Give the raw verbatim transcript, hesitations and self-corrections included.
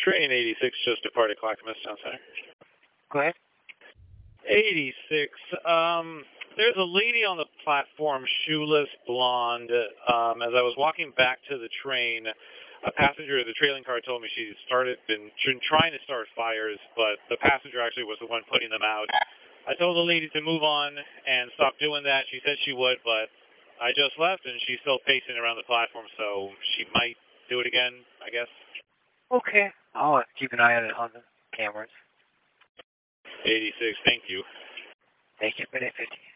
Train eighty-six just departed Clackamas Town Center. Go ahead. eighty-six. Um, there's a lady on the platform, shoeless, blonde. Um, as I was walking back to the train, a passenger of the trailing car told me she started been trying to start fires, but the passenger actually was the one putting them out. I told the lady to move on and stop doing that. She said she would, but I just left, and she's still pacing around the platform, so she might do it again, I guess. Okay. I'll keep an eye on it on the cameras. eighty-six, thank you. Thank you, Minute fifty.